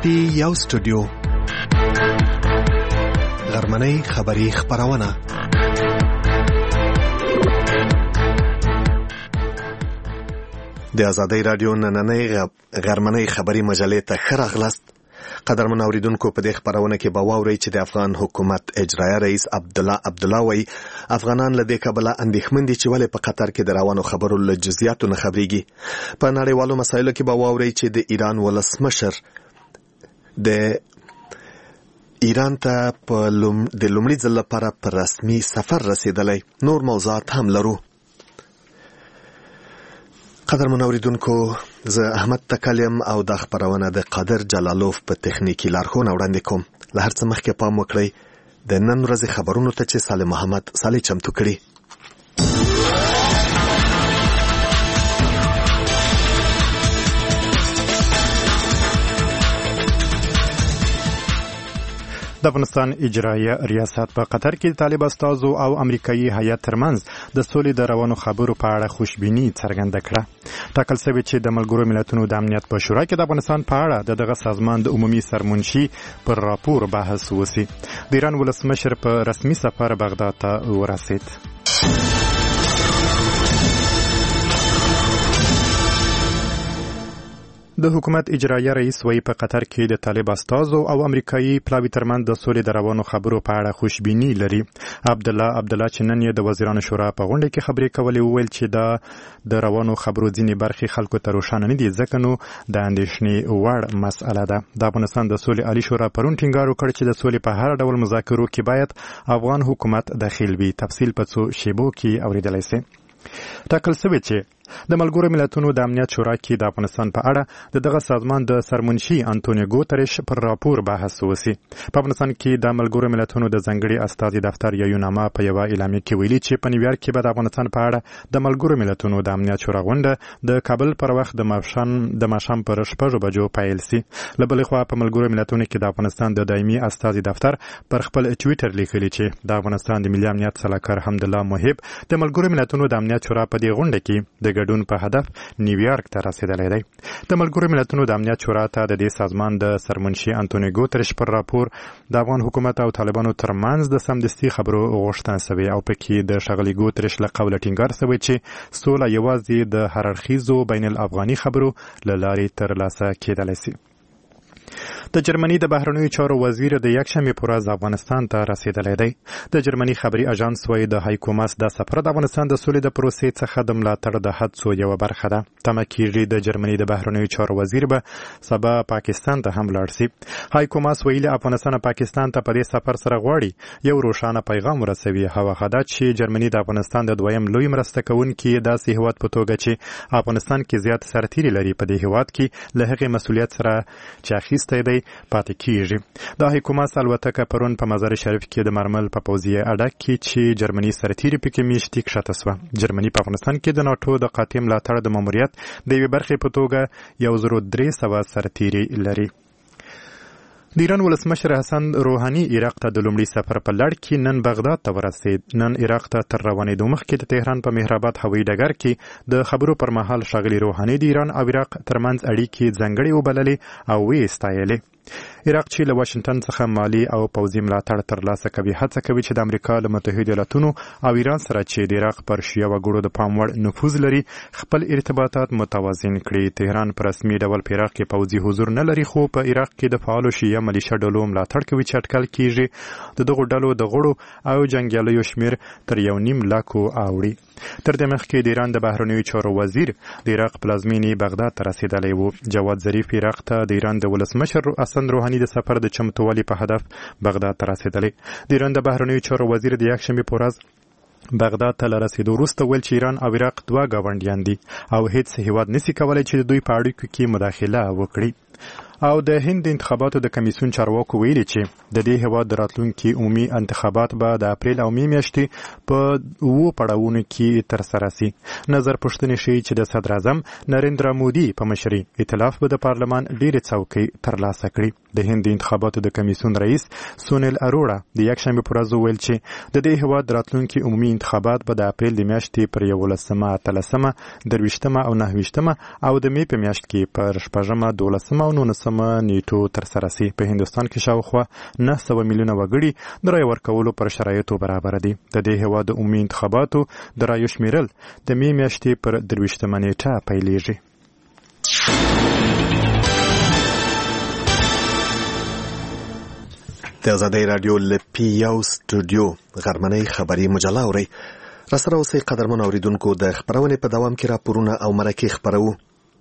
یو سټوډیو غرمنۍ خبری خبرونه د آزادۍ رادیو نننۍ غرمنۍ خبری مجلې ته ښه راغلاست. قدرمن اوریدونکو، په دې خبرونه کې به واورئ چې د افغان حکومت اجرایه رئیس عبدالله وایي افغانان له دې کبله اندېښمن دي چې ولې په قطر کې د روانو خبرو له جزئیاتو نه خبرېږي. په نړیوالو مسایلو کې به واورئ چې د ایران ولسمشر د ایران ته د لومړي ځل لپاره په رسمي سفر رسیدلی. نور موضوعات هم لرو. قدرمن اوریدونکو، زه احمد تکلیم او دا خبرونه د قادر جلالوف په تخنیکی لارښوونه وړاندې کوم. له هر څه مخکې پام وکړئ د نن ورځې خبرونو ته چې صالح محمد صالح چمتو کړي. د افغانستان اجرایه ریاست په قطر کې د طالب استازو او امریکایي هیات ترمنځ د سولې د روانو خبرو په اړه خوشبیني څرګنده کړه. ټاکل شوی چې د ملګرو ملتونو د امنیت په شورا کې د افغانستان په اړه دغه سازمان د عمومي سرمنشي پر راپور بحث وشي. د ایران ولسمشر په رسمي سفر بغداد ته ورسید. د حکومت اجرایه رئیس وایي په قطر کې د طالب استازو او امریکایي پلاوي ترمنځ د سولې د روانو خبرو په اړه خوشبیني لري. عبدالله چې نن یې د وزیرانو شورا په غونډه کې خبرې کولې وویل چې د روانو خبرو ځینې برخې خلکو ته روښانه نه دي، ځکه نو د اندېښنې وړ مسأله ده. د افغانستان د سولې عالي شورا پرون ټینګار وکړ چې د سولې په هر ډول مذاکرو کې باید افغان حکومت داخل وي. تفصیل په څو شیبو کې اوریدلی سي. ټاکل شوی چې د ملګرو ملتونو د امنیت شورا کې د افغانستان په اړه دغه سازمان د سرمنشي انټونیو ګوتریش پر راپور بحث وشي. په افغانستان کې د ملګرو ملتونو د ځانګړي استازي دفتر یو نامه په یوه اعلامیه کې ویلي چې په نیویارک کې به د افغانستان په اړه د ملګرو ملتونو د امنیت شورا غونډه د کابل پر وخت د ماښام پر 6 بجو پیل شي. له بلې خوا په ملګرو ملتونو کې د افغانستان د دایمي استازي دفتر پر خپل ټویټر لیکلي چې د افغانستان د ملي امنیت سلاکار حمدالله محب د ملګرو ملتونو د امنیت شورا په دې غونډه کې د ګډون په هدف نیویارک ته رسیدلی دی. د ملګرو ملتونو د امنیت شورا ته د دې سازمان د سرمنشي انټونیو ګوتریش پر راپور د افغان حکومت او طالبانو ترمنځ د سمدستي خبرو غوښتنه شوې او پکې د ښاغلي ګوتریش له قوله ټینګار شوی چې سوله یوازې د هر اړخیزو بین الافغاني خبرو له لارې ترلاسه کېدلی شي. د جرمني د بهرنیو چارو وزیر د یکشنبې په ورځ افغانستان ته رسیدلی دی. د جرمني خبري اژانس وایي د هایکو ماس دا سفر د افغانستان د سولې د پروسې څخه د ملاتړ د هڅو یوه برخه ده. تمه کېږي د جرمني د بهرنیو چارو وزیر به سبا پاکستان ته هم لاړ شي. هایکو ماس ویلي افغانستان پاکستان ته په دې سفر سره غواړي یو روښانه پیغام ورسوي. هغه دا چې جرمني د افغانستان د دویم لوی مرسته کوونکي داسې هیواد په توګه چې افغانستان کې زیات سرتیري لري په دې هیواد کې له هغې مسؤلیت سره چې اخیستی دی پاتې کیږي. د حکومت الوتکه پرون په مزار شریف کې د مرمل په پوځي اډه کې چې جرمني سرتیري پکې میشتي کښته شوه. جرمني په افغانستان کې د ناټو د قاطع ملاتړ د ماموریت د یوې برخې په توګه 1300 سرتیري لري. د ایران ولسمشر حسن روحاني عراق ته د لومړي سفر په لړ کې نن بغداد ته ورسید. نن عراق ته تر روانېدو مخکې د تهران په مهرآباد هوایي ډګر کې د خبرو پر مهال ښاغلي روحاني د ایران او عراق ترمنځ اړیکې ځانګړې وبللې او ویې ستایلې. عراق چې له واشنگټن څخه مالي او پوځي ملاتړ ترلاسه کوي هڅه کوي چې د امریکا له متحده ایالاتونو او ایران سره چې د عراق پر شیعه وګړو د پام وړ نفوذ لري خپل ارتباطات متوازن کړي. تهران په رسمي ډول په عراق کې پوځي حضور نه لري، خو په عراق کې د فعالو شیعه ملیشه ډلو ملاتړ کوي چې اټکل کیږي د دغو ډلو د غړو او جنګیالیو شمیر تر 1.5 لکه اوړي. تر دې مخکې د ایران د بهرنیو چارو وزیر د عراق پلازمینې بغداد ته رسیدلی و. جواد ظریف عراق ته د ایران د ولسمشر حسن روحاني د سفر د چمتووالي په هدف بغداد ته رسیدلی. د ایران د بهرنیو چارو وزیر د یکشنبې په ورځ بغداد ته له رسیدو وروسته ویل چې ایران او عراق دوه ګاونډیان دي او هیڅ هیواد نشي کولی چې د دوی په اړیکو کې مداخله وکړي. او د هند انتخاباتو د کمیسیون چارواکو ویلي چې د دې هیواد د راتلونکي عمومي انتخابات به د اپریل او مې میاشتې په 2 پړاوونو کې ترسره شي. نظر پوښتنې ښیي چې د صدر اعظم نریندرا مودي په مشرۍ ائتلاف به د پارلمان ډېرې څوکۍ ترلاسه کړي. د هند د انتخاباتو د کمیسیون رئیس سونیل اروړا د یکشنبه پر ورځ وویل چې د دې هیواد راتلونکي عمومي انتخابات به د اپریل د میاشتې پر 11مه، 13مه، 23مه او 29مه او د می په میاشت کې پر 6مه، 12مه او 19مه نیټو ترسره شي. په هندستان کې شاوخوا 900 میلیونه وګړي د رای ورکولو پر شرایطو برابر دي. د دې هیواد د عمومي انتخاباتو د رایو شمیرل د می میاشتې پر 23مه نیټه پیلیږي. د آزادۍ رادیو له پی یو سټوډیو غرمنۍ خبري مجله اورئ. راسره اوسئ قدرمن اوریدونکو. د خبرونې په دوام کې راپورونه او مرکې خبرو.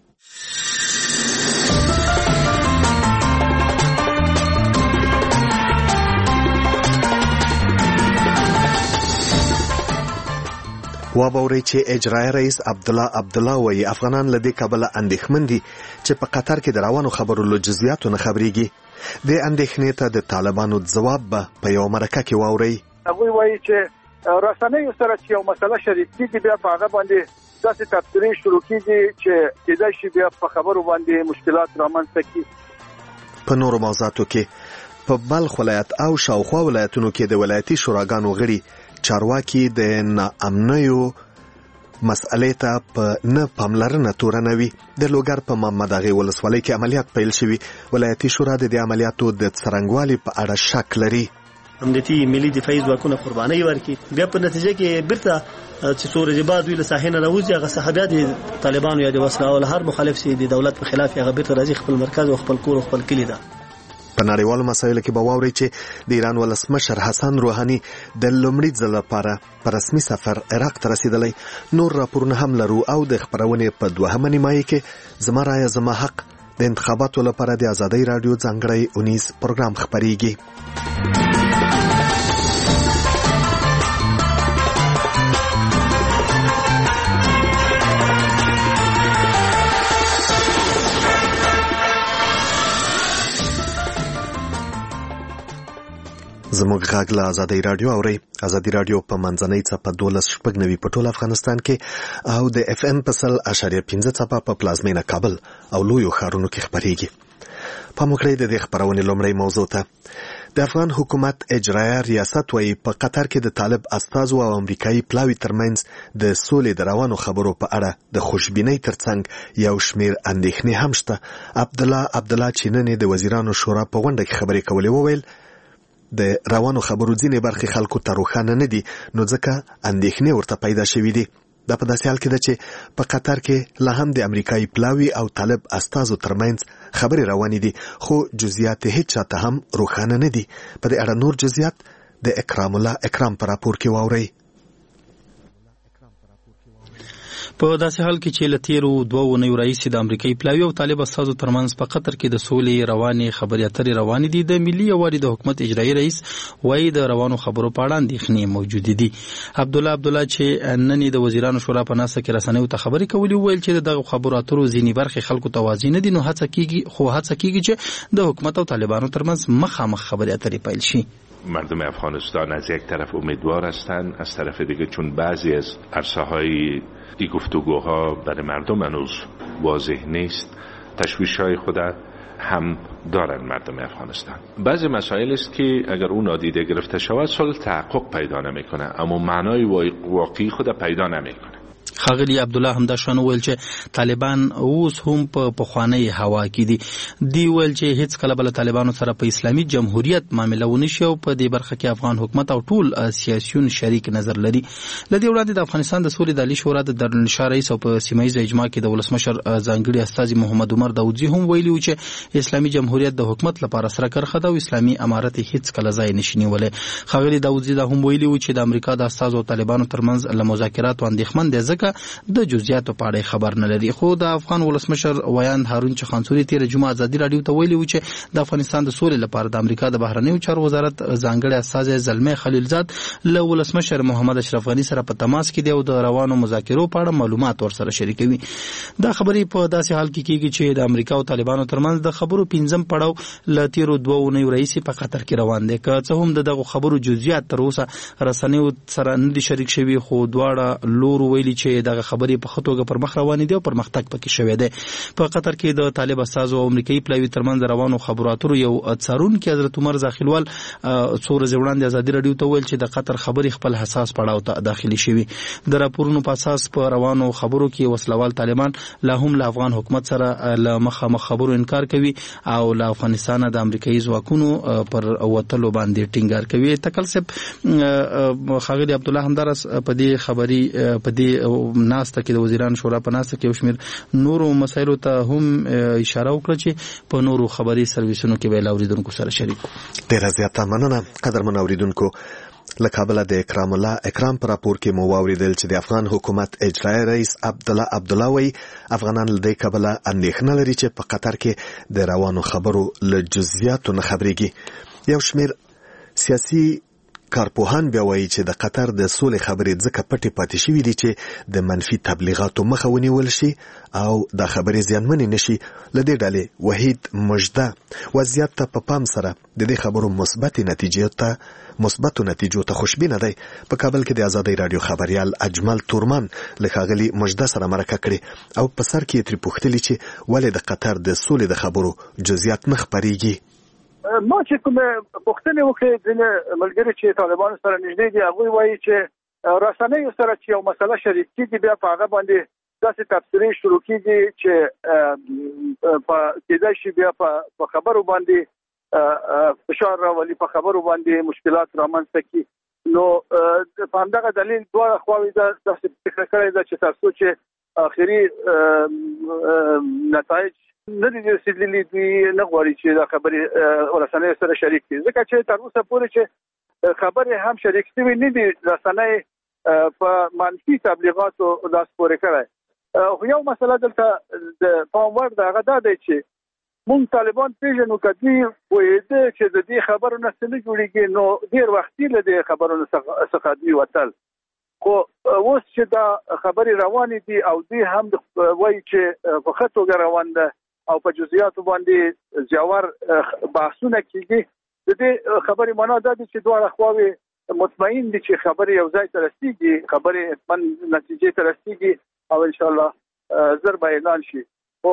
وابورئ چې اجرایي رئیس عبدالله وایي افغانان له دې کبله اندېښمن دي چې په قطر کې د روانو خبرو له جزئیاتو نه خبرېږي. د اندېښنې ته د طالبانو ځواب به په یو مرکه کې واورئ. هغوی وایي چې رسنیو سره چې یو مسله شریک کېږي بیا په هغه باندې داسې تبصرې شروع کېږي چې کېدای شي بیا په خبرو باندې مشکلات رامنځته کړي. په نورو موضوعاتو کې په بلخ ولایت او شاوخوا ولایتونو کې د ولایتي شوراګانو غړي چارواکي د ناامنیو مسئلې ته په نه پاملرنه تورنوي. د لوګر په محمد اغې ولسوالۍ کې عملیات پیل شوي. ولایتي شورا د دې عملیاتو د څرنګوالي په اړه شک لري. امنیتي ملي دفاعي ځواکونه قرباني ورکړي، بیا په نتیجه کې بیرته چې څو ورځې بعد ویل ساحې نه راوځي هغه صحابیات د طالبانو یا د وسله وال هر مخالف سي د دولت په خلاف هغه بیرته راځي خپل مرکز او خپل کور او خپل کلی ده. په نړیوالو مسایلو کې به واورئ چې د ایران ولسمشر حسن روحاني د لومړي ځل لپاره په رسمي سفر عراق ته رسیدلی. نور راپورونه هم لرو او د خبرونې په دوهمه نیمایي کې زما رایه زما حق د انتخاباتو لپاره د آزادۍ رادیو ځانګړی اونیز پروګرام خپریږي. زموږ غږ له آزادۍ رادیو اورئ. آزادۍ رادیو په منځنۍ څپه 12.9 په ټول افغانستان کې او د اف ام په 100.5 څپه په پلازمینه کابل او لویو ښارونو کې خپریږي. پام وکړئ د دې خبرونې لومړی موضوع ته. د افغان حکومت اجرایه ریاست وایي په قطر کې د طالب استازو او امریکایي پلاوي ترمنځ د سولې د روانو خبرو په اړه د خوشبینۍ ترڅنګ یو شمیر اندېښنې هم شته. عبدالله چې نن د وزیرانو شورا په غونډه کې خبرې کولې وویل د روانو خبرو ځینې برخې خلکو ته روښانه نه دي نو ځکه اندېښنې ورته پیدا شوي دي. دا په داسې حال کې ده چې په قطر کې لا هم د امریکایي پلاوي او طالب استازو ترمنځ خبرې روانې دي خو جزئیات هیڅ چاته هم روښانه نه دي. په دې اړه نور جزئیات د اکرام الله اکرام په راپور کې واورئ. په داسې حال کې چې له تیرو 2 اونیو راهیسې د امریکایي پلاوي او طالب استازو ترمنځ په قطر کې د سولې روانې خبرې اترې روانې دي. د ملي یووالي د حکومت اجرایي رئیس وایي د روانو خبرو په اړه اندېښنې موجودې دي. عبدالله چې نن د وزیرانو شورا په ناسته کې رسنیو ته خبرې کولې وویل چې دغه خبرو اترو ځینې برخې خلکو ته واضح نه دي نو هڅه کیږي چې د حکومت او طالبانو ترمنځ مخامخ خبرې اترې پیل شي. مردم افغانستان از یک طرف امیدوار هستند، از طرف دیگه چون بعضی از عرصه‌های این گفتگوها برای مردم هنوز واضح نیست تشویش‌های خود هم دارن مردم افغانستان. بعضی مسائل است که اگر اون نادیده گرفته شود صلح تحقق پیدا نمیکنه اما معنای واقعی خود پیدا نمیکنه. ښاغلي عبدالله همدا شان وویل چې طالبان اوس هم په پخوانۍ هوا کې دي. دی ویل چې هیڅ کله بل طالبانو سره په اسلامي جمهوریت معامله ونشي او په دې برخه کې افغان حکومت او ټول سیاسيون شریک نظر لري. لدې وړاندې د افغانستان د سولې د عالی شورا د دارالانشا رئیس او په سیمه ییز اجماع کې د ولسمشر ځانګړي استازي محمد عمر داودزي هم ویلي و چې اسلامي جمهوریت د حکومت لپاره سره کرخه ده او اسلامي امارت هیڅ کله ځای نشي نیولای. ښاغلي داودزي دا هم ویلي و چې د امریکا د استازو او طالبانو ترمنځ له مذاکراتو اندېښمن دي ځکه د جزئیاتو په اړه خبر نه لري. خو د افغان ولسمشر ویاند هارون چخانسوري تیر جمعه ازادي رادیو ته ویلي و چې د افغانستان د سولې لپاره د امریکا د بهرنیو چارو وزارت ځانګړي استازی زلمه خلیلزاد له ولسمشر محمد اشرف غنی سره په تماس کې دی او د روانو مذاکرو په اړه معلومات ورسره شریکوي. دا خبرې په داسې حال کې کیږي چې د امریکا او طالبانو ترمنځ د خبرو 5م پړاو له تیرو 2 اونیو راهیسې په قطر کې روان دی. که څه هم دغه خبرو جزئیات تر اوسه رسنیو سره نه دي شریک شوي خو دواړه لور ویلي چې چې دغه خبرې په خطوګه پر مخ روان دي او پرمختګ پکې شوی دی. په قطر کې د طالب استازو او امریکایي پلاوي ترمنځ روانو خبرو اترو یو څارونکي حضرت عمر زاخیلوال څو ورځې وړاندې ازادي رادیو ته ویل چې د قطر خبرې خپل حساس پړاو ته داخلي شوي. د راپورونو په اساس په روانو خبرو کې وسلوال طالبان لا هم له افغان حکومت سره له مخامخ خبرو انکار کوي او له افغانستان د امریکایي ځواکونو پر وتلو باندې ټینګار کوي. تکلسب خاغلی عبد الله همدارس په دې خبري په دې ناسته کې د وزیران شورا په ناسته کې شمیر نورو مسایلو ته هم اشاره وکړه چې په نورو خبري سرویسونو کې به اوریدونکو سره شریک. ډیره زیاته مننه قدرمن اوریدونکو. له کابل د اکرام الله اکرام پر راپور کې مو واوریدل چې د افغان حکومت اجرایی رئیس عبدالله وی افغانان له دې کبله اندېښنه لري چې په قطر کې د روانو خبرو له جزئیاتو نه خبرېږي. یو شمیر سیاسي کارپوهان بیا وایي چې د قطر د سولې خبرې ځکه پټې پاتې شوي دي چې د منفي تبلیغاتو مخه ونیول شي او د خبرې زیانمنې نشي. له دې ډلې وحید مجده وضعیت ته په پام سره د دې خبرو مثبتو نتیجو ته خوشبینه دی. په کابل کې د ازادۍ رادیو خبریال اجمل تورمان له ښاغلي مجده سره مرکه کړې او په سر کې یې ترې پوښتلي چې ولې د قطر د سولې د خبرو جزئیات نه خپرېږي. ما چې کومه پوښتنه وکړه د ملګری چې طالبانو سره نږدې دي هغه وایي چې رسنیو سره چې یو مسله شریک کیږي بیا په هغه باندې داسې تفسیري شروع کیږي چې په کېدای شي بیا په خبرو باندې فشار راولي، په خبرو باندې مشکلات رامنځته کړي. نو په همدغه دلیل دواړه خواوې داسې فکر کړی ده چې تاسو چې آخري نتایج نه دي رسیدلي دي نه غواړي چې دا خبرې رسنۍ سره شریک کړي، ځکه چې تر اوسه پورې چې خبرې هم شریک شوي نه دي رسنۍ په منفي تبلیغاتو لاس پورې کړی. خو یو مسله دلته د پام وړ ده هغه دا دی چې مونږ طالبان پیژنو که دوی پوهېده چې د دې خبرو نه څه نه جوړېږي نو ډېر وختي له دې خبرو څخه دوی وتل. خو اوس چې دا خبرې روانې دي او دوی هم وایي چې په ښه توګه روان ده او په جزئیاتو باندې ژور بحثونه کیږي، د دې خبرې معنا دا دی چې دواړه خواوې مطمئن دي چې خبرې یو ځای ته رسیږي، خبرې حتما نتیجې ته رسیږي او ان شاء الله زر به اعلان شي. خو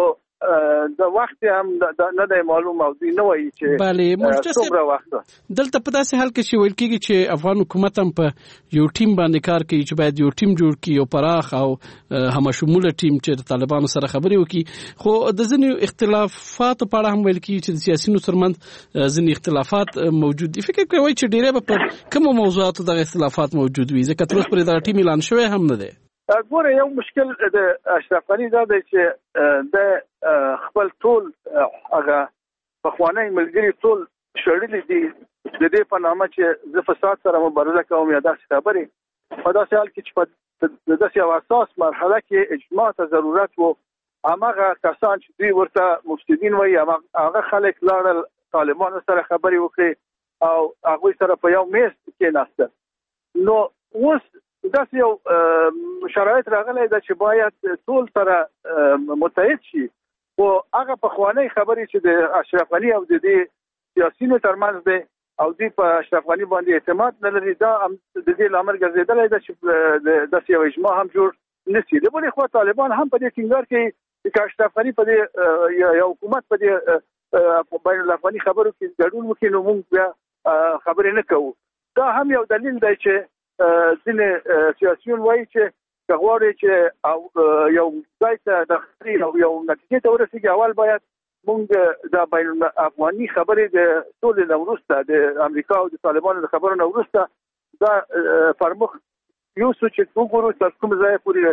د وخت هم نه دی معلوم او دوی نه وایي چې څومره وخت دلته په داسې حال کې چې ویل کېږي چې افغان حکومت هم په یو ټیم باندې کار کوي چې باید یو ټیم جوړ کړي، یو پراخ او همشموله ټیم چې د طالبانو سره خبرې وکړي. خو د ځینې اختلافاتو په اړه هم ویل کېږي چې د سیاسيونو ترمنځ ځینې اختلافات موجود دي. فکر کوي چې ډېری به پر کومو موضوعاتو دغه اختلافات موجود وي ځکه تر اوسه پورې دا ټیم اعلان شوی هم نه دی. ګوره یو مشکل د اشرف غني دا دی چې د خپل ټول هغه پخوانی ملګري ټول شړلي دي د دې په نامه چې زه فساد سره مبارزه کوم یا داسې خبرې. په داسې حال کې چې په داسې یو اساس مرحله کې اجماع ته ضرورت و، هماغه کسان چې دوی ورته مفسدین وایي هغه خلک لاړل طالبانو سره خبرې وکړي او هغوی سره په یو میز کېناستل. نو اوس داسې یو شرایط راغلی ده چې باید ټول سره متحد شي. خو هغه پخوانی خبرې چې د اشرف غني او د دې سیاسيونو ترمنځ دی او دوی په اشرف غني باندې اعتماد نه لري، دا هم د دې لامل ګرځېدلی ده چې داسې یو اجماع هم جوړ نشي. د بلې خوا طالبان هم په دې ټینګار کوي چې اشرف غني په دې یو حکومت په دې بین الافغاني خبرو کې ګډون وکړي نو موږ بیا خبرې نه کوو. دا هم یو دلیل دی چې ځینې سیاسيون وایي چې که غواړي چې یو ځای ته د خبرې او یو نتیجې ته ورسېږي اول باید موږ د بین الافغاني خبرې د سولې نه وروسته د امریکا او د طالبانو د خبرو نه وروسته دا پرمخ یوسو چې وګورو تر کوم ځای پورې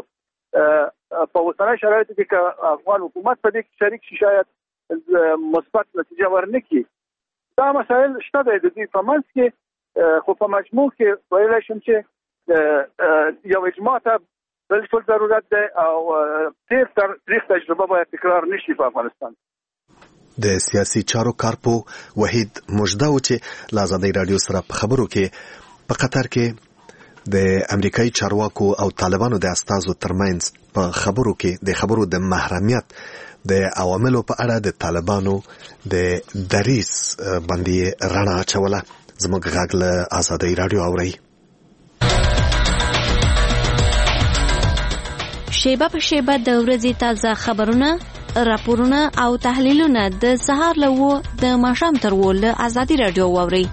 رسېږو. په اوسنۍ شرایطو کې که افغان حکومت په دې کې شریک شي شاید مثبت نتیجه ورنکړي. دا مسایل شته دی د دې په منځ کې، خو په مجموع کې ویلی شم چې یو اجماع ته بالکل ضرورت دی او تیر تاریخ تجربه باید تکرار نشي په افغانستان. د سیاسي چارو کارپو وحید مجده و چې له ازادۍ رادیو سره په خبرو کې په قطر کې د امریکایي چارواکو او طالبانو د استازو ترمنځ په خبرو کې د خبرو د محرمیت د عواملو په اړه د طالبانو د دریس باندې رڼا اچوله. زموږ غږ له ازادۍ رادیو اورئ. شیبه په شیبه د ورځې تازه خبرونه، راپورونه او تحلیلونه د سهار له 9 د ماښام تر 10 له ازادي رادیو واورئ.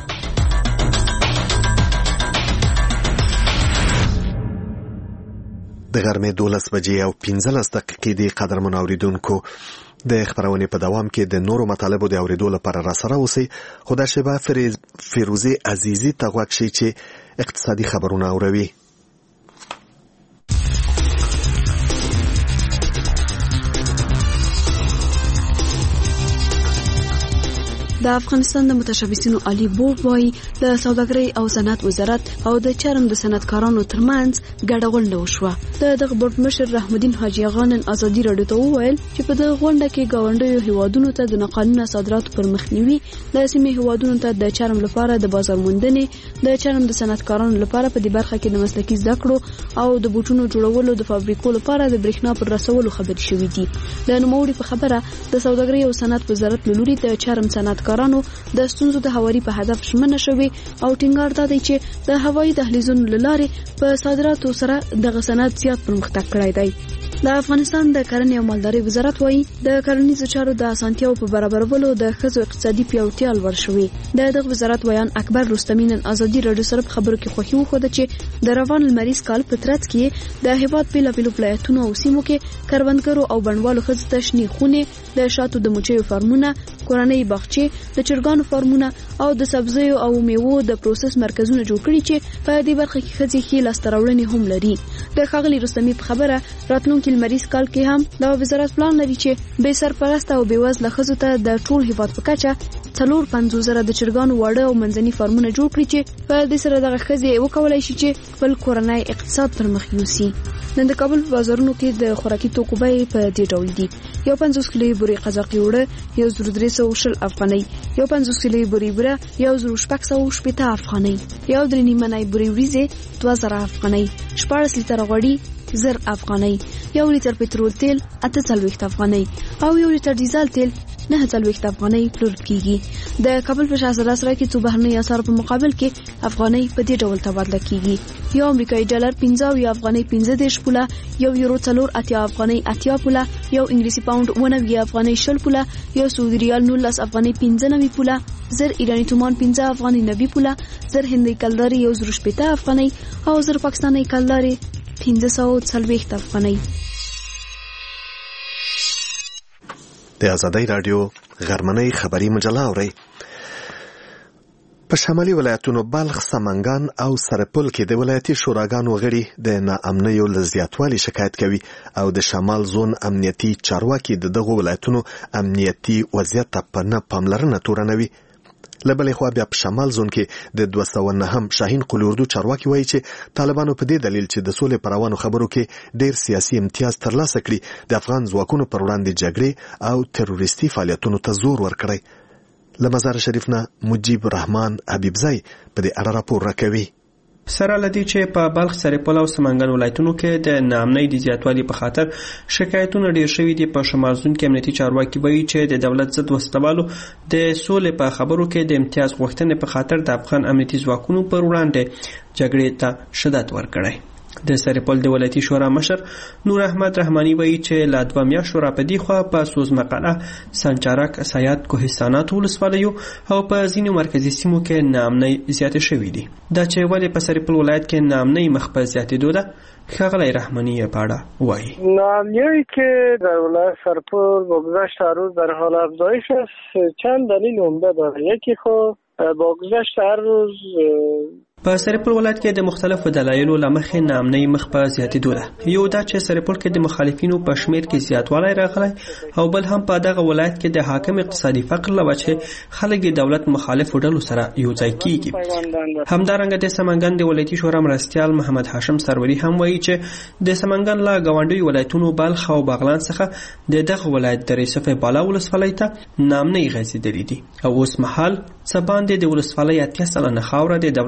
د غرمې 12 بجې او 15 دقیقې د قدرمن اوریدونکو د خبرونه په دوام کې د نورو مطالبو د اوریدو لپاره را سره اوسئ. خدا شبا فیروزه عزیزی ته غوږ شئ چې اقتصادي خبرونه اوروي. د افغانستان د متشبثینو عالی بورډ وايي د سوداګرۍ او صنعت وزارت او د چرم د صنعتکارانو ترمنځ ګډه غونډه وشوه. د بورډ مشر رحمدین حاجی غان ازادي رادیو ته وویل چې په دغه غونډه کې ګاونډیو هیوادونو ته د ناقانونه صادراتو پر مخنیوي، د سیمې هیوادونو ته د چرم لپاره د بازار موندنې، د چرم د صنعتکارانو لپاره په دې برخه کې د مسلکي زده کړو او د بوټونو جوړولو د فابریکو لپاره د برېښنا پر رسولو خبرې شوې دي. د نوموړي په خبره د سوداګرۍ او صنعت وزارت له لوري د چرم صنعتکارانو د ستونزو د هواري په هدف شمنه شوی او ټینګار دادی چې د هوایي دهلیزونو لاره په صادراتو سره د صنعت زیات پرمختګ کړی دی. د افغانستان د کرنې او مالدارۍ وزارت وايي د کرنیزو چارو د اسانتیاو په برابرولو د ښځو اقتصادي پیاوړتیا لوړ شوې. دغه وزارت ویان اکبر رستمی نن ازادي رادیو سره په خبرو کې خوښي وښوده چې د روان لمریز کال په ترڅ کې د هیواد بیلابیلو ولایتونو او سیمو کې کروندګرو او بڼوالو ښځو ته شنې خونې، د شاتو د مچیو فارمونه، کورنۍ باغچې، د چرګانو فارمونه او د سبزیو او میوو د پروسس مرکزونه جوړ کړي چې په دې برخه کې ښځې ښې لاسته راوړنې هم لري. د ښاغلي رستمی په خبره راتلونکي لمریز کال کې هم د وزارت پلان لري چې بې سرپرسته او بې وزله ښځو ته د ټول هیواد په کچه 450,000 د چرګانو واړه او منځني فارمونه جوړ کړي چې په دې سره دغه ښځې وکولای شي چې خپل کورنۍ اقتصاد پرمخ یوسي. نن د کابل په بازارونو کې د خوراکي توکو بیې په دې ډول دي: یو 50 کیلو بوري قزاقي وړه 1320 افغانۍ، یو 50 کیلو بوري بوره 1680 افغانۍ، یو 3 نیمه بوري وریځې 2000 افغانۍ، 14 لیټر غوړي 1000 افغانۍ، یو لیټر پټرول تیل 48 افغانۍ او یو لیټر ډیزل تیل 49 افغانۍ پلورل کیږي. د کابل په شاهزاده سرای کې څو بهرنۍ اسعار په مقابل کې افغانۍ په دې ډول تبادله کیږي: یو امریکایي ډالر 15 افغانۍ 15 پوله، یو یورو 4 افغانۍ 80 پوله، یو انګلیسي پاوند 90 افغانۍ 20 پوله، یو سعودي ریال 19 افغانۍ 95 پوله، 1000 ایرانی تومان 15 افغانۍ 90 پوله، 1000 هندۍ کلداري 180 افغانۍ او 1000 پاکستاني کلداري 540 افغانۍ. د ازادي رادیو غرمنۍ خبری مجله اوري. په شمالي ولایتونو بلخ، سمنګان او سرپل کې د ولایتي شوراګانو غړي د ناامنیو له زیاتوالي شکایت کوي او د شمال زون امنیتي چارواکي دغه ولایتونو امنیتي وضعیت په نه پاملرنه تورنوي. لبلې خو بیا په شمال زون کې د 209 شاهین قلی اردو چارواکي وایي چې طالبانو په دې دلیل چې د سولې پروانو خبرو کې ډېر سیاسي امتیاز ترلاسه کړي د افغان ځواکونو پر وړاندې جګړې او تروریستي فعالیتونو ته زور ورکړي. له مزار شریف نه مجیب رحمان حبیبزی په دې اړه راپور راکوي. سره لدی چې په بلخ، سرپل او سمنګان ولایتونو کې د ناامنۍ د زیاتوالي په خاطر شکایتونه ډیر شوي دي. په شمال زون کې امنیتي چارواکي وایي چې د دولت ضد وسلوالو د سولې په خبرو کې د امتیاز غوښتنې په خاطر د افغان امنیتي ځواکونو پر وړاندې جګړې ته شدت ورکړی. د سرپل د ولایتي شورا مشر نور احمد رحماني وایي چې لا 2 میاشتو راپدې خوا په سوز مقاله، سنچارک، سیاد، کوهستانات ولسوالیو او په ځینو مرکزي سیمو کې ناامنۍ زیاته شوې دي. دا چې ولې په سرپل ولایت کې ناامنۍ مخ په زیاتېدو ده، ښاغلی رحمانی په اړه وایي. ناامنی که در ولایت سرپل با گذشت هر روز در حال افزایش است چند دلیل عمده داره. یکی خب با گذشت هر روز په سرپل ولایت کې د مختلفو دلایلو له مخې ناامنۍ مخ په زیاتېدو ده. یو دا چې سرپل کې د مخالفینو په شمیر کې زیاتوالی راغلی او بل هم په دغه ولایت کې د حاکم اقتصادي فقر له وجې خلک د دولت مخالفو ډلو سره یو ځای کیږي. همدارنګه د سمنګان د ولایتي شورا مرستیال محمد هاشم سروري هم وایي چې د سمنګان له ګاونډیو ولایتونو بلخ او بغلان څخه د دغه ولایت د ریسفې بالا ولسوالۍ ته ناامنۍ غځېدلې دي او اوس مهال څه باندې د ولسوالۍ 80 سلنه خاوره د دولت ضد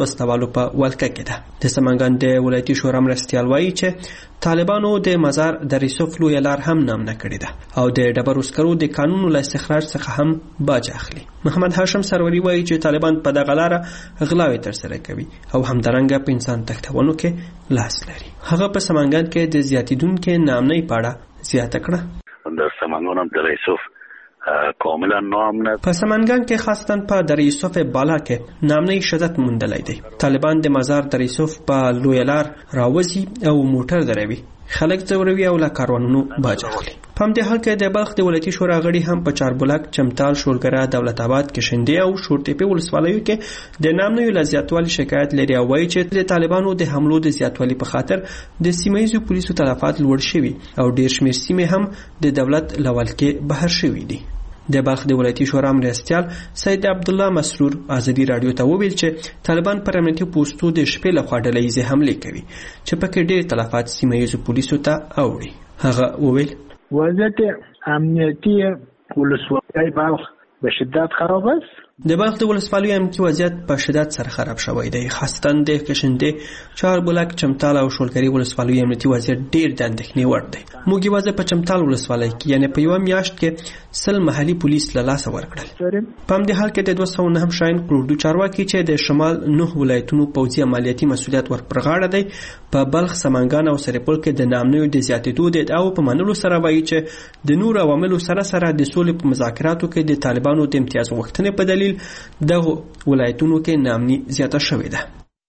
وسلوالو په ولکه کې ده. د سمنګان د ولایتي شورا مرستیال وایي چې طالبانو د مزار د ریسوف لویه لار هم نامنه کړې ده او د ډبرو سکرو د قانون له استخراج څخه هم باج اخلي. محمد هاشم سروري وایي چې طالبان په دغه لاره غلاوې ترسره کوي او همدارنګه په انسان تښتونو کې لاس لري. هغه په سمنګان کې د زیاتیدونکو نامنۍ په اړه زیاته کړه. در سمنگان در ریسوف کاملا نامنه په سمنګان کې خاصتاً په در یوسف بالا کې نامنۍ شدت موندلی دی. طالبان د مزار در یوسف په لویه لار راوځي او موټر دروي، خلک ځوروي او له کاروانونو باج اخلي. په همدې حال کې د بلخ د ولایتي شورا غړي هم په چاربلاک، چمتال، شورګره، دولت آباد، کشندې او شورتېپې ولسوالیو کې د نامنیو له زیاتوالي شکایت لري او وایي چې د طالبانو د حملو د زیاتوالي په خاطر د سیمه ییزو پولیسو تلفات لوړ شوي او ډېر شمېر سیمې هم د دولت له ولکې بهر شوي دي. د بلخ د ولایتي شورا مرستیال سید عبدالله مسرور ازادي رادیو ته وویل چې طالبان پر امنیتي پوستو د شپې لخوا ډلهییزې حملې کوي چې پکې ډېر تلفات سیمه ییزو پولیسو ته اوړي. هغه وویل وضعیت امنیتی ولسوالی بلخ به شدت خراب است. د بلخ د ولسوالیو امنیتي وضعیت په شدت سره خراب شوی دی. خاصتاً د کشندې، چاربلاک، چمتال او شولګرې ولسوالیو امنیتي وضعیت ډېر د اندېښنې وړ دی. موږ یوازې په چمتال ولسوالۍ کې یعنې په یوه میاشت کې 100 محلي پولیس له لاسه ورکړل. په همدې حال کې د 209 شاین کروډو چارواکي چې د شمال 9 ولایتونو پوځي عملیاتي مسؤلیت ور پر غاړه دی په بلخ، سمنګان او سرپل کې د نامنیو د زیاتېدو د ادعاو په منلو سره وایي چې د نور عواملو سره سره د سولې په مذاکراتو کې د طالبانو د امتیاز غوښتنې په دلیل دغه ولایتونو کې نامني زیاته شوې ده.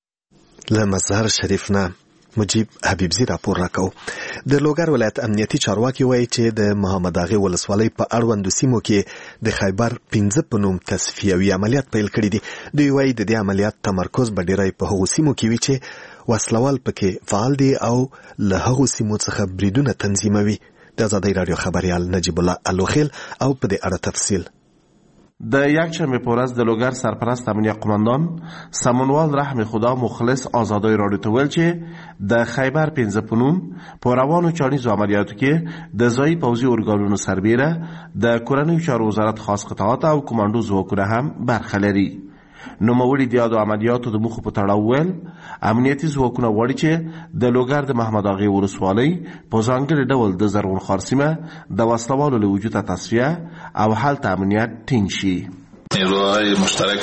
له مزار شریف نه مجیب حبیبزی راپور راکاو. د لوګر ولایت امنیتي چارواکي وایي چې د محمد اغه ولسوالۍ په اړوندو سیمو کې د خیبر 15 په نوم تصفیوي عملیات پیل کړي دي. دوی وایي د دې عملیات تمرکز به ډیری په هغو سیمو کې وي چې وسلوال پکې فعال دي او له هغو سیمو څخه بریدونه تنظیموي. د ازادي رادیو خبريال نجیب الله الوخیل او په دې اړه تفصیل. د یکشنبه په ورځ د لوګر سرپرست امنیه قماندان سمونوال رحم خدا مخلص ازادي رادیو ته ویل چې د خیبر 15 په نوم په روانو چانیزو عملیاتو کې د ځایي پوځي ارګانونو سربیره د کورنیو چارو وزارت خاص قطعات او کمانډو ځواکونه هم برخه لري. نوموړي د یادو عملیاتو د موخو په تړاو ویل امنیتي ځواکونه غواړي چې د لوګر د محمد اغه ولسوالۍ په ځانګړي ډول د زرغون خار سیمه د وسلوالو له وجوده تصفیه او هلته امنیت ټینګ شي. نیروهای مشترک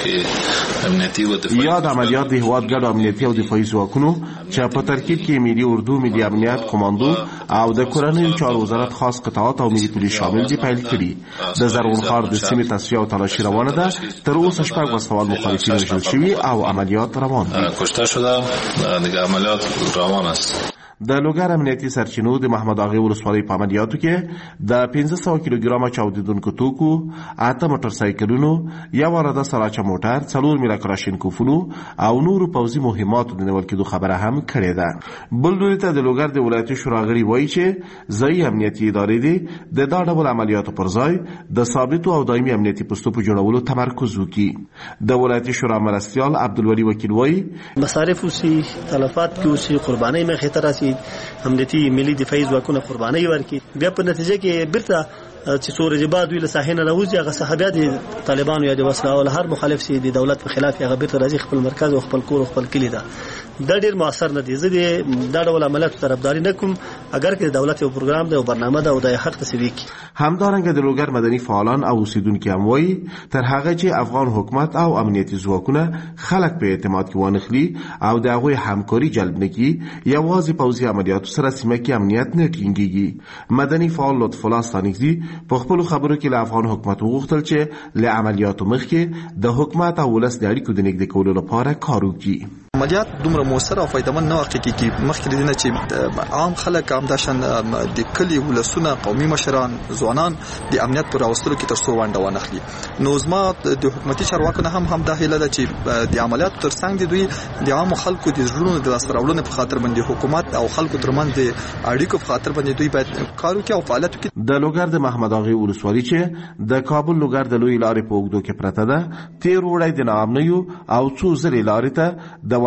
امنیتی و دفاعی یاد عملیات د هیواد ګډ امنیتي او دفاعي ځواکونو چې په ترکیب کې ملي اردو، ملي امنیت، کماندو او د کورنیو چارو وزارت خاص قطعات او ملي پولیس شامل دي پیل کړي. د زرغون خار د سیمې تصفیه او تلاشي روانه ده. تر اوسه 6 وسلوال مخالفین وژل شوي او عملیات روان دي. کشته شده دیگه عملیات روان است. د لوګر امنیتي سرچینو د محمد اغه ولسوالۍ په عملیاتو کې د 1500 کیلوګرامه چاودیدونکو توکو، 8 موټر سایکلونو، یو راده سراچه موټر، 4 میله کراشینکوفونو او نورو پوځي مهماتو د نیول کېدو خبره هم کړې ده. بل لوري ته د لوګر د ولایتي شورا غړي وایي چې ځایي امنیتي ادارې دي د دا ډول عملیاتو پر ځای د ثابتو او دایمي امنیتي پوستو په جوړولو تمرکز وکړي. د ولایتي شورا مرستیال عبدالولي وکیل وایي مصارف اوسي، تلفات کې اوسي، قربانۍ مخې ته راسي، امنیتي ملي دفاعي ځواکونه قربانۍ ورکړي. بیا په نتیجه کې بیرته چې څو ورځې بعد وی له ساحې نه راوځي هغه صحابیات د طالبانو یا د وسله هر مخالف سي د دولت په خلاف هغه بیرته راځي خپل مرکز او خپل کور او خپل کلی ده. دا ډیر موثر نه دي. زه د ډول عملیاتو طرفداري نه کوم اگر که د دولت یو پروګرام ده او برنامه ده او د حق تسویق. همدارنګه د لوګر مدني فعالان او اوسیدونکو هم وایي تر هغه چې افغان حکومت او امنیتي ځواکونه خلک په اعتماد کې وانخلي او د هغوی همکاري جلب نکړي یوازې پوځي عملیاتو سره سیمه کې امنیت نه ټینګېږي. مدني فعال لطف الله ستانکزي په خپل خبرو کې له افغان حکومت وغوښتل چې له عملیاتو مخکې د حکومت او ولس د اړیکو د نږدې کولو لپاره کار وکړي. عملیات دومره موثر او فایدمن نه واقع کیږي مخکې دینه چې عام خلک هم داشن د کلی ولسونه قومي مشران ځوانان د امنیت پر راوستلو کې ترڅو ونډه وانخلي. نو زما د حکومتي چارواکو نه هم دا هیله ده چې د عملیاتو ترڅنګ د دوی د عام خلکو د ژوند د لاسته په خاطر باندې حکومت او خلکو ترمنځ د اړیکو په خاطر باندې دوی باید کار وکړي او فعالیت وکړي. د لوګر د محمد اغه ولسوالۍ چې د کابل لوګر د لوی لارې په اوږدو کې پرته ده 13 وړي د نامنیو او څو زري لارې ته د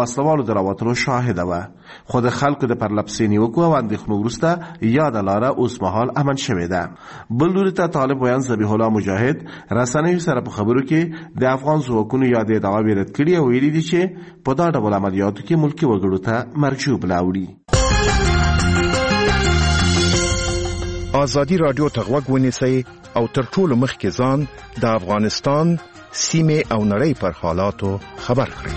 وسلوالو د راوتلو شاهده وه، خو د خلکو د پرلپسې نیوکو او اندېښنو وروسته یاده لاره اوس مهال امن شوې ده. بل لوري ته طالب ویان ذبیح الله مجاهد رسنیو سره په خبرو کې د افغان ځواکونو یادې دعاوې رد کړي او ویلي دي چې په دا ډول عملیاتو کې ملکي وګړو ته مرګ ژوبله اوړي. ازادي راډیو ته غوږ ونیسئ او تر ټولو مخکې ځان د افغانستان سیمې او نړۍ پر حالاتو خبر کړئ.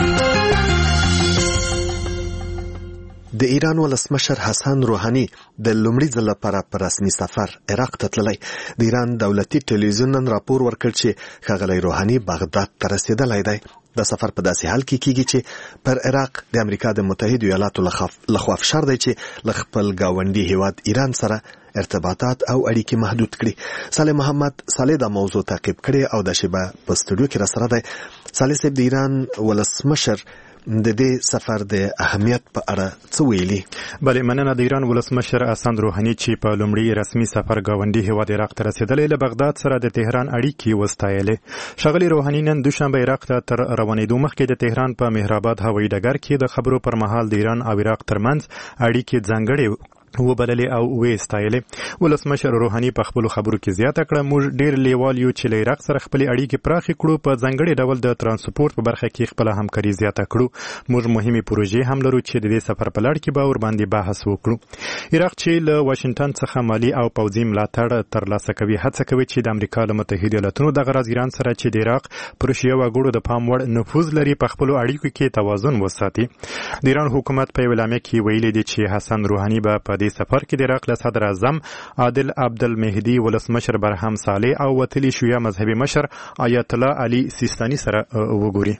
د ایران ولسمشر حسن روحاني د لومړي ځل لپاره په رسمي سفر عراق ته تللی. د ایران دولتي ټلویزیون نن راپور ورکړ چې ښاغلی روحاني بغداد ته رسیدلی دی. د سفر په داسې حال کې کیږي چې پر عراق د امریکا د متحدو ایالاتو لخوا فشار دی چې له خپل ګاونډي هیواد ایران سره ارتباطات او اړیکې محدود کړي. صالح محمد صالح دا موضوع تعقیب کړي او د شیبه په سټوډیو کې راسره دی. صالح صاحب، د ایران ولسمشر د دې سفر د اهمیت په اړه څه ویلي؟ بله مننه. د ایران ولسمشر حسن روحاني چې په لومړي رسمي سفر ګاونډي هیواد عراق ته رسېدلی، له بغداد سره د تهران اړیکې وستایلې. ښاغلي روحاني نن دوشنبه عراق ته تر روانېدو مخکې د تهران په مهرآباد هوایي ډګر کې د خبرو پر مهال د ایران او عراق ترمنځ اړیکې ځانګړې وبللې او وستایلې. ولسمشر روحاني په خپلو خبرو کې زیاته کړه، موږ ډېر لیوال یو چې له عراق سره خپلې اړیکې پراخې کړو، په ځانګړي ډول د ترانسپورت په برخه کې خپله همکاري زیاته کړو. موږ مهمې پروژې هم لرو چې د دې سفر په لړ کې به ورباندې بحث وکړو. عراق چې له واشنګټن څخه مالي او پوځي ملاتړ ترلاسه کوي، هڅه کوي چې د امریکا له متحده ایالاتونو دغه راز ایران سره چې د عراق پر شیعه وګړو د پام وړ نفوذ لري په خپلو اړیکو کې توازن وساتي. د ایران حکومت په یوه اعلامیه کې ویلي دی چې حسن روحاني به په دې سفر کې د عراق له صدر اعظم عادل عبدالمهدي، ولسمشر برهم صالح او وتلي شیعه مذهبي مشر آیت الله علي سیستاني سره وګوري.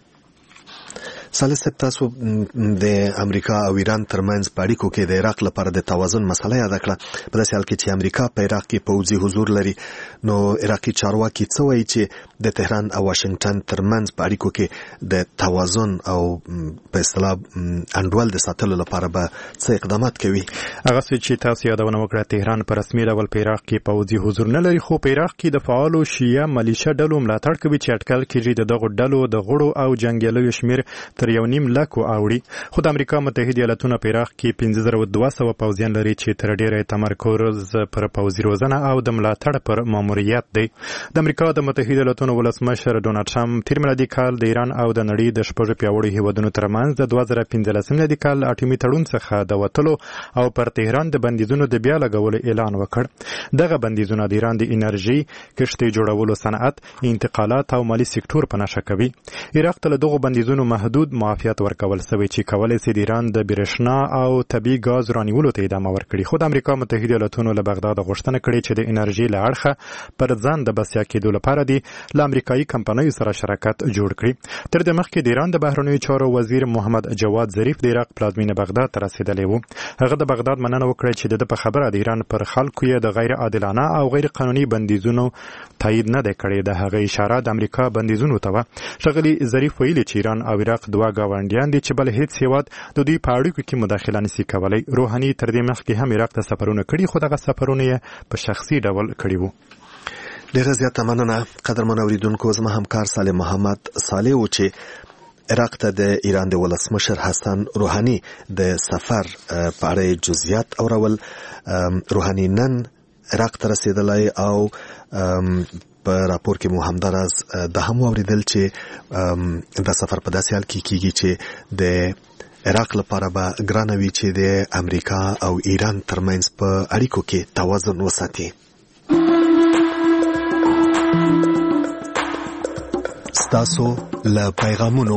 صالح صاحب، تاسو د امریکا او ایران ترمنځ په اړیکو کې د عراق لپاره د توازن مسله یاد کړه. په داسې حال کې چې امریکا په عراق کې پوځي حضور لري، نو عراقي چارواکي څه وایي چې د تهران او واشنګټن ترمنځ په اړیکو کې د توازن او په اصطلاح انډول د ساتلو لپاره به څه اقدامات کوي؟ هغه چې تاسو یادونه وکړه، تهران په رسمي ډول په عراق کې پوځي حضور نه لري، خو په عراق کې د فعالو شیعه ملیشه ډلو ملاتړ کوي چې اټکل کېږي د دغو ډلو د غړو او جنګیالیو شمیر تر 1.5 لک اوړي. خو د امریکا متحده ایالاتونه په عراق کې 5200 پوځیان لري چې تر ډیره تمرکز پر پوځي روزنه او د ملاتړ پر ماموریت دی. د امریکا د متحده ایالاتونو ولسمشر ډونالډ ټرمپ تیر میلادي کال د ایران او د نړۍ د شپږ پیاوړو هیوادونو ترمنځ د 2015 میلادي کال اټومي تړون څخه د وتلو او پر تهران د بندیزونو د بیا لګولو اعلان وکړ. دغه بندیزونه د ایران د انرژي، کښتۍ جوړولو صنعت، انتقالات او مالی سکتور په نښه کوي. عراق ته له دغو بندیزونو محدود معافیت ورکول شوی چې کولای شي د ایران د برېښنا او طبي ګاز رانیولو ته ادامه ورکړي. خو د امریکا متحده ایالاتونو له بغداد غوښتنه کړې چې د انرژي له اړخه پر ځان د بسیا کېدو لپاره دی له امریکایي کمپنیو سره شراکت جوړ کړي. تر دې مخکې د ایران د بهرنیو چارو وزیر محمد جواد ظریف د عراق پلازمینه بغداد ته رسېدلی و. هغه د بغداد مننه وکړه چې د په خبره د ایران پر خلکو یې د غیر عادلانه او غیر قانوني بندیزونو تایید نه دی کړی. د هغه اشاره د امریکا بندیزونو ته و. ښاغلي ظریف ویلي چې ایران او عراق دوه ګاونډیان دي چې بل هیڅ هیواد د دوی په اړیکو کې مداخله نشي کولی. روحاني تر دې مخکې هم عراق ته سفرونه کړي، خو دغه سفرونه یې په شخصي ډول کړي وو. ډېره زیاته مننه قدرمن اوریدونکو. زما همکار صالح محمد صالح و چې عراق ته د ایران د ولسمشر حسن روحاني د سفر په اړه جزئیات اورول. روحاني نن عراق ته رسېدلی او په راپور کې مو همداراز د هم اوریدل چې د سفر په داسې حال کې کیږي چې د عراق لپاره به ګرانه وي چې د امریکا او ایران ترمنځ په اړیکو کې توازن وساتي. ستاسو له پیغامونو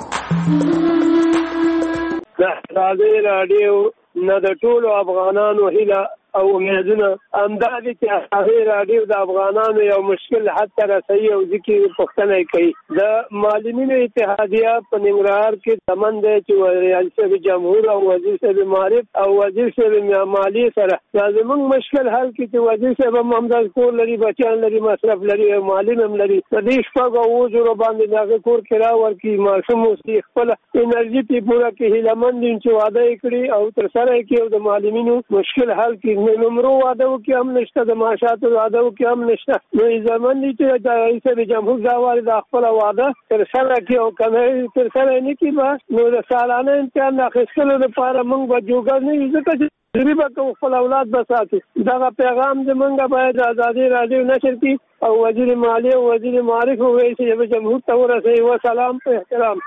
د راډیو نه د ټولو افغانانو هیله او امیدونه همدا دي چې هغه راډیو د افغانانو یو مشکل حد ته رسوي او ځکه پوښتنه کوي. د معلمینو اتحادیه په ننګرهار کې تمن دی چې ریاست جمهور او وزیر صاحب معارف او وزیر صاحب مالی سره زموږ مشکل حل کړي چې وزیر صاحب هم همداسې کور لري، بچیان لري، مصرف لري او معلم هم لري. په دې شپږ اووه زرو باندې د هغه کور کرا ورکړي، ماشوم اوسي، خپله انرژي پې پوره کړي، هیله مند یم چې واده یې کړي او ترسره یې کړي او د معلمینو مشکل حل کړي. د نمرو واده وکړي هم نشته، د معاشاتو واده وکړي هم نشته. نو ضمن دي چې د رئیس جمهور ځوال د خپل واده ترسره کړي او کنه ترسره نه کړي نو د سالانه امتحان اخیستلو لپاره موږ به جوګه نه یو، ځکه چې غریب کو خپل اولاد بساتي. دا پیغام د منګه باید ازادي رادیو نشر کی او وزیر مالیه او وزیر معارف وایي چې جمهور ته ورسوي. و سلام په احترام.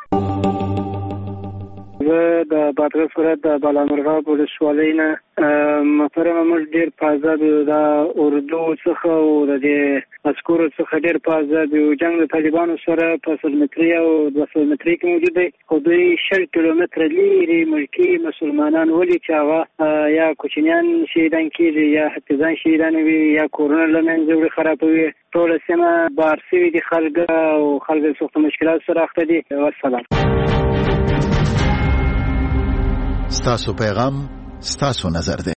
زه د بادغیس ولایت د بالامرغاب ولسوالۍ نه محترمه، موږ ډېر په آزاد یو، د اردو څخه او د دې عسکرو څخه ډېر په آزاد یو. جنګ د طالبانو سره په 100 متري او 200 متري کې موجود دی، خو دوی 60 کیلومتره لرې ملکي مسلمانان ولي چې هغه یا کوچنیان شهیدان کېږي یا حفظان شهیدان وي یا کورونه له منځه وړي خرابوي. ټوله سیمه بار سوي دي خلک او خلک سخت مشکلات سره اخته دي. والسلام. ستاسو پیغام ستاسو نظر دی.